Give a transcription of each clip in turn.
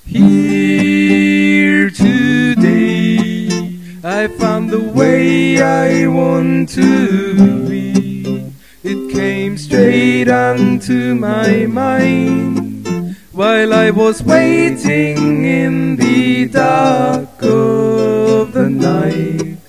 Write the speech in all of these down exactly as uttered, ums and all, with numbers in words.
Here today, I found the way I want to be. It came straight onto my mind while I was waiting in the dark of the night.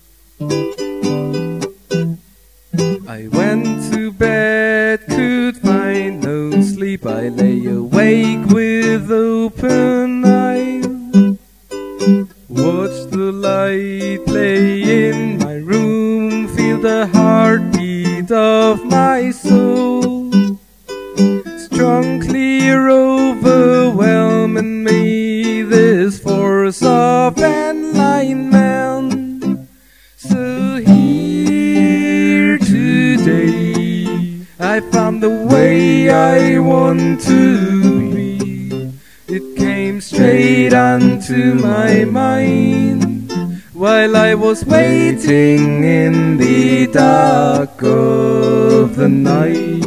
I went to bed, could find no sleep. I lay awake with open eyes, watched the light play in my room, feel the heartbeat of my soul, strong, clear, overwhelming me, this force of enlightenment. So here today, I found the way I want to be. It came straight onto my mind while I was waiting in the dark of the night.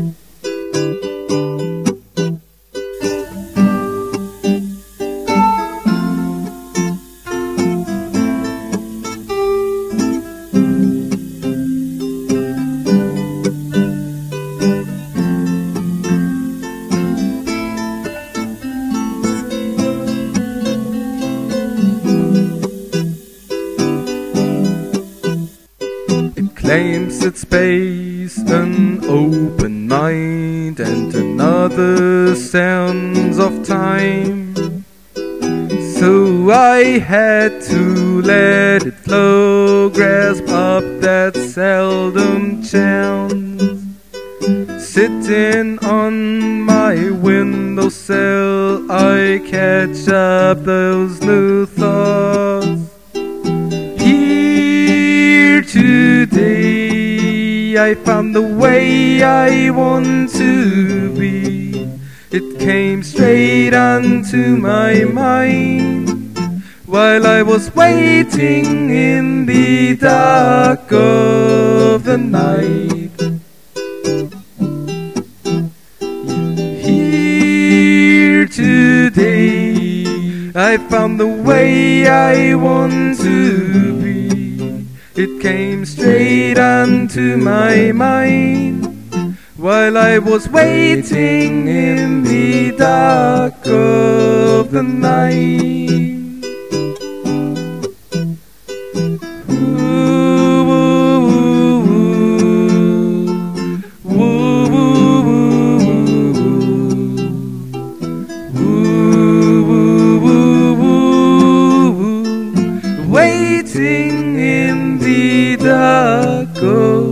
Claims its space, an open mind, and another sense of time. So I had to let it flow, grasp up that seldom chance. Sitting on my windowsill, I catch up those new thoughts. Here today, I found the way I want to be. It came straight onto my mind while I was waiting in the dark of the night. Here today, I found the way I want to be. It came straight onto my mind while I was waiting in the dark of the night. Waiting in the dark.